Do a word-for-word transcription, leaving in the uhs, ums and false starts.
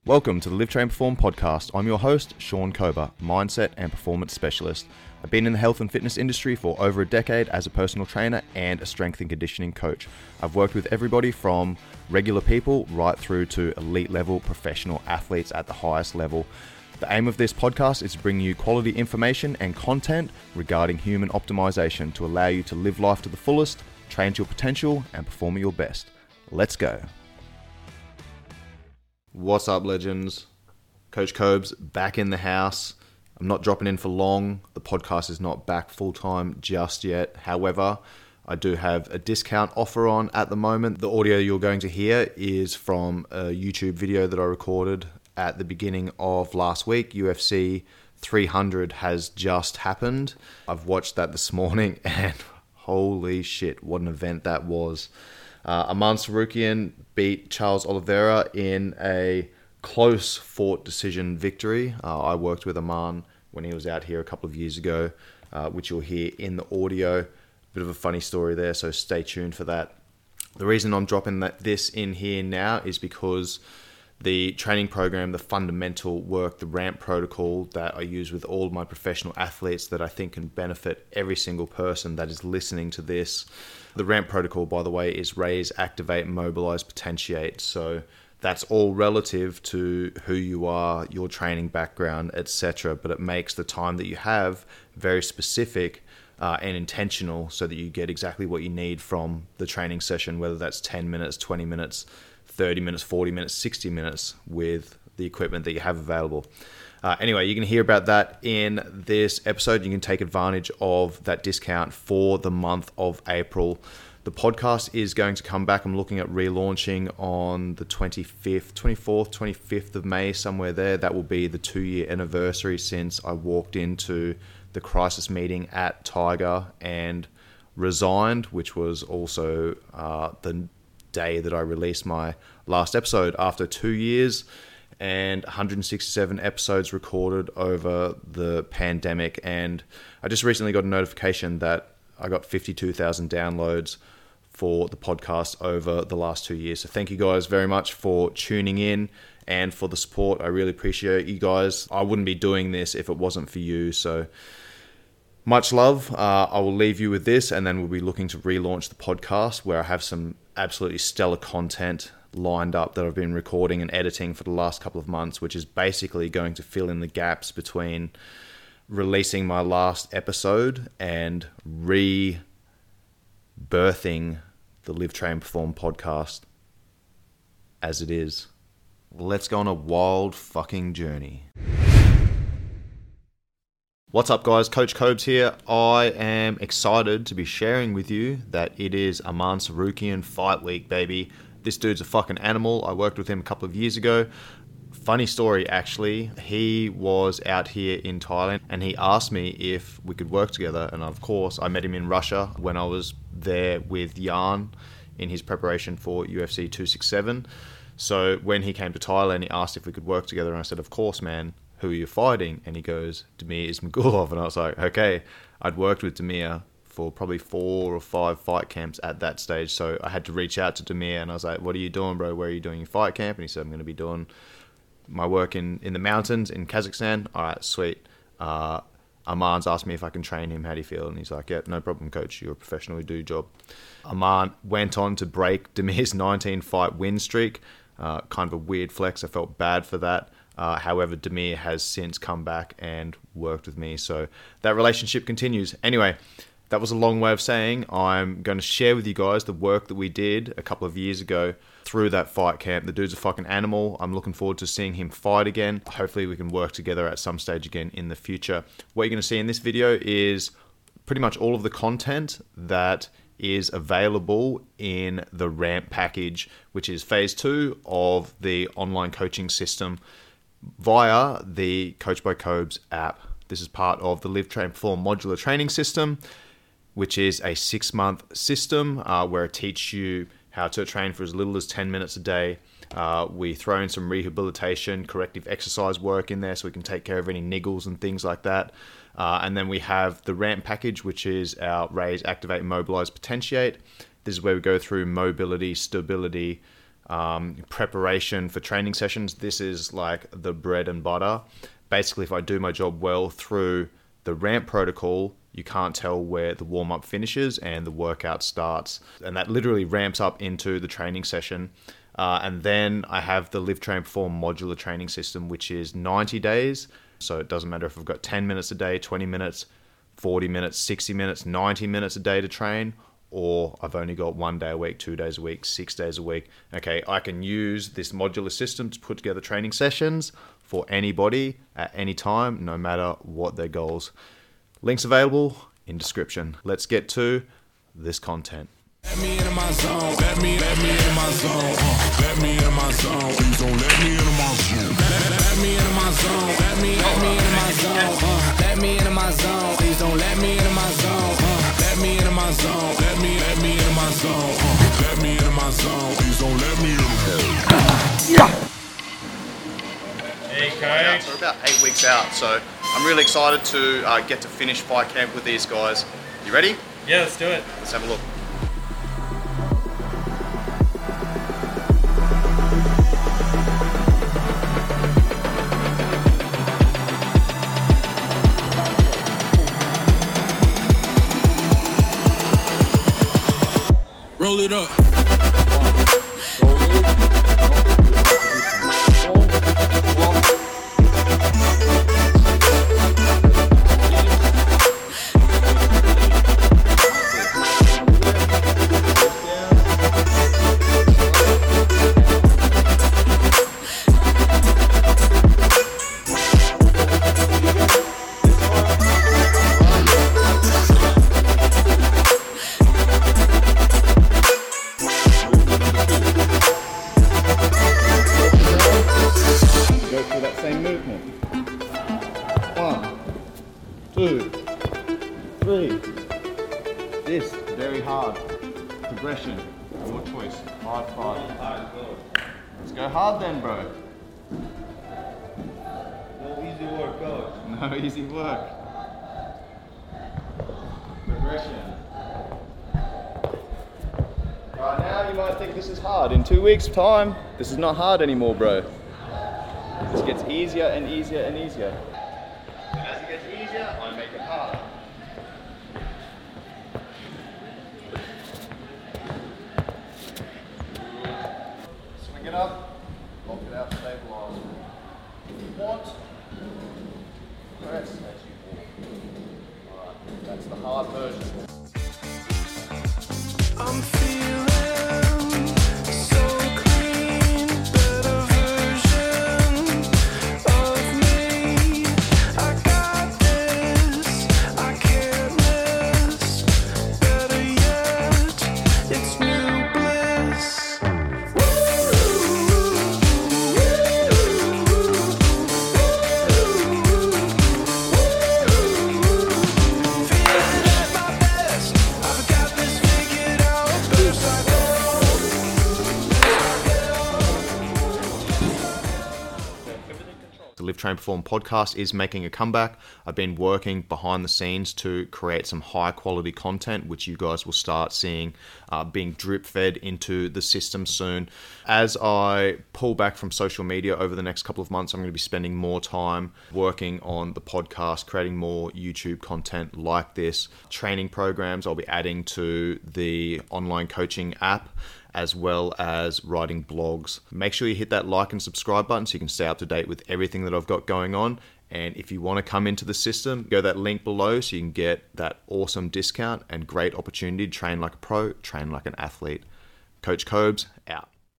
Welcome to the Live Train Perform podcast. I'm your host, Sean Kober, mindset and performance specialist. I've been in the health and fitness industry for over a decade as a personal trainer and a strength and conditioning coach. I've worked with everybody from regular people right through to elite level professional athletes at the highest level. The aim of this podcast is to bring you quality information and content regarding human optimization to allow you to live life to the fullest, train to your potential, and perform at your best. Let's go. What's up, legends? Coach Cobes back in the house. I'm not dropping in for long. The podcast is not back full-time just yet. However, I do have a discount offer on at the moment. The audio you're going to hear is from a YouTube video that I recorded at the beginning of last week. U F C three hundred has just happened. I've watched that this morning and holy shit, what an event that was. Uh, Aman Sarukian beat Charles Oliveira in a close fought decision victory. Uh, I worked with Aman when he was out here a couple of years ago, uh, which you'll hear in the audio. Bit of a funny story there, so stay tuned for that. The reason I'm dropping that this in here now is because the training program, the fundamental work, the RAMP protocol that I use with all of my professional athletes that I think can benefit every single person that is listening to this. The RAMP protocol, by the way, is raise, activate, mobilize, potentiate. So that's all relative to who you are, your training background, et cetera. But it makes the time that you have very specific uh, and intentional so that you get exactly what you need from the training session, whether that's ten minutes, twenty minutes, thirty minutes, forty minutes, sixty minutes with the equipment that you have available. Uh, anyway, you can hear about that in this episode. You can take advantage of that discount for the month of April. The podcast is going to come back. I'm looking at relaunching on the twenty-fifth, twenty-fourth, twenty-fifth of May, somewhere there. That will be the two-year anniversary since I walked into the crisis meeting at Tiger and resigned, which was also uh, the day that I released my last episode after two years and one hundred sixty-seven episodes recorded over the pandemic. And I just recently got a notification that I got fifty-two thousand downloads for the podcast over the last two years. So thank you guys very much for tuning in and for the support. I really appreciate you guys. I wouldn't be doing this if it wasn't for you. So much love. Uh, I will leave you with this, and then we'll be looking to relaunch the podcast where I have some absolutely stellar content lined up that I've been recording and editing for the last couple of months, which is basically going to fill in the gaps between releasing my last episode and rebirthing the Live Train Perform podcast as it is. Let's go on a wild fucking journey. What's up, guys? Coach Cobes here. I am excited to be sharing with you that it is Aman Sarukian Fight Week, baby. This dude's a fucking animal. I worked with him a couple of years ago. Funny story, actually. He was out here in Thailand and he asked me if we could work together. And of course, I met him in Russia when I was there with Jan in his preparation for U F C two sixty-seven. So when he came to Thailand, he asked if we could work together. And I said, of course, man. Who are you fighting? And he goes, Damir Ismagulov. And I was like, okay. I'd worked with Damir for probably four or five fight camps at that stage. So I had to reach out to Damir and I was like, what are you doing, bro? Where are you doing your fight camp? And he said, I'm going to be doing my work in, in the mountains in Kazakhstan. All right, sweet. Uh, Aman's asked me if I can train him. How do you feel? And he's like, yeah, no problem, coach. You're a professional. You do your job. Aman went on to break Damir's nineteen fight win streak. Uh, kind of a weird flex. I felt bad for that. Uh, however, Damir has since come back and worked with me. So that relationship continues. Anyway, that was a long way of saying I'm going to share with you guys the work that we did a couple of years ago through that fight camp. The dude's a fucking animal. I'm looking forward to seeing him fight again. Hopefully we can work together at some stage again in the future. What you're going to see in this video is pretty much all of the content that is available in the RAMP package, which is phase two of the online coaching system via the Coach by Cobes app. This is part of the Live Train Perform modular training system, which is a six-month system uh, where I teach you how to train for as little as ten minutes a day. Uh, we throw in some rehabilitation, corrective exercise work in there so we can take care of any niggles and things like that. Uh, and then we have the RAMP package, which is our Raise, Activate, Mobilize, Potentiate. This is where we go through mobility, stability, um, preparation for training sessions, this is like the bread and butter. Basically, if I do my job well through the ramp protocol, you can't tell where the warm-up finishes and the workout starts. And that literally ramps up into the training session. Uh, and then I have the Live, Train, Perform modular training system, which is ninety days. So it doesn't matter if I've got ten minutes a day, twenty minutes, forty minutes, sixty minutes, ninety minutes a day to train, or I've only got one day a week, two days a week, six days a week. Okay, I can use this modular system to put together training sessions for anybody at any time, no matter what their goals. Links available in description. Let's get to this content. Let me into my zone. Let me, let me into my zone. Uh, let me into my zone. Please don't let me into my zone. Let, let, let me into my zone. Let me, let me into my zone. Uh, let me into my zone. Please don't let me into my zone. Uh, let me into my zone. Let me, let me into my zone. Uh, let me into my zone. Please don't let me into my zone. Hey, coach. So we're about eight weeks out, so I'm really excited to uh, get to finish fight camp with these guys. You ready? Yeah, let's do it. Let's have a look. Roll it up. Two, three. This, very hard. Progression, your choice. Five, five. Let's go hard then, bro. No easy work, coach. No easy work. Progression. Right now, you might think this is hard. In two weeks' time, this is not hard anymore, bro. This gets easier and easier and easier. And as it gets easier, I make it harder. Swing it up, lock it out, stabilize. Want, press as you walk. Alright, that's the hard version. I'm feeling so clean, better version of me. I got this, I can't miss. Better yet, it's new bliss. Feeling at my best, I've got this figured out. The Live, Train, Perform podcast is making a comeback. I've been working behind the scenes to create some high quality content, which you guys will start seeing uh, being drip fed into the system soon. As I pull back from social media over the next couple of months, I'm going to be spending more time working on the podcast, creating more YouTube content like this, training programs I'll be adding to the online coaching app, as well as writing blogs. Make sure you hit that like and subscribe button so you can stay up to date with everything that I've got going on. And if you want to come into the system, go to that link below so you can get that awesome discount and great opportunity to train like a pro, train like an athlete. Coach Cobes, out.